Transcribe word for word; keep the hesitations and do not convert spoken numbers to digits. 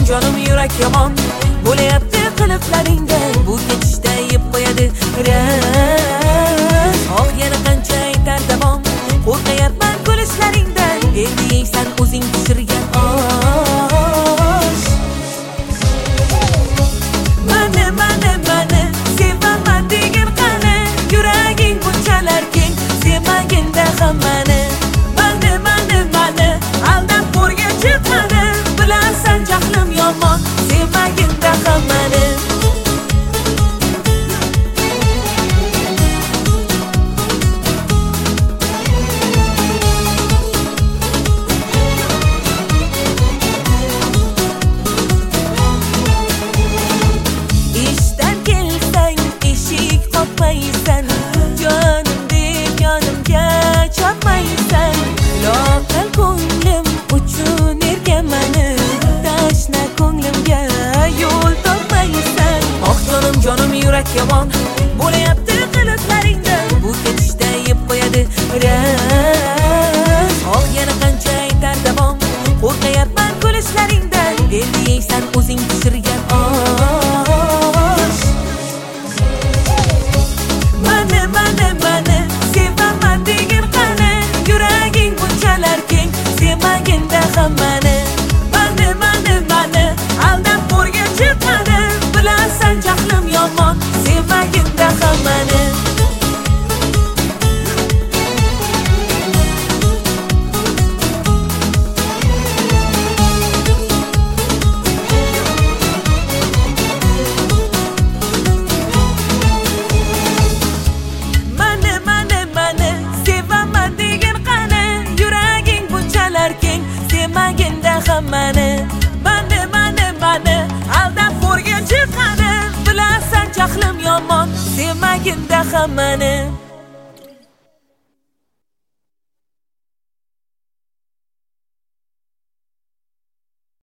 jonim yurak yomon bo'layapti qiliqlaringda, bu ketishda yeb qo'yadi ras. Oh yana qancha aytar davom, qo'rqayapman kulishlaringdan, endi yeysan o'zing pishirgan osh. Mana mana mana sevaman degin qani, yuraging bunchalar keng, sevmaginda hammani. Mana mana mana aldab qo'rga chiqmani, bilasan jahlim yomon, sevmaginda hammani. Jonim yurak yomon bo'layapti qiliqlaringda, bu ketishda yeb qo'yadi ras. Oh yana qancha aytar davom, qo'rqayapman kulishlaringdan, endi yeysan o'zing pishirgan osh. Mana mana mana sevaman degin qani, yuraging bunchalar keng, sevmaginda hammani. Mana mana mana aldab qo'rga chiqmani, bilasan jahlim yomon, sevmaginda hammani. Mana mana mana sevaman degin qani, yuraging bunchalar keng, sevmaginda hammani. Mana mana mana aldab qo'rga chiqmani, bilasan jahlim yomon, sevmaginda hammani.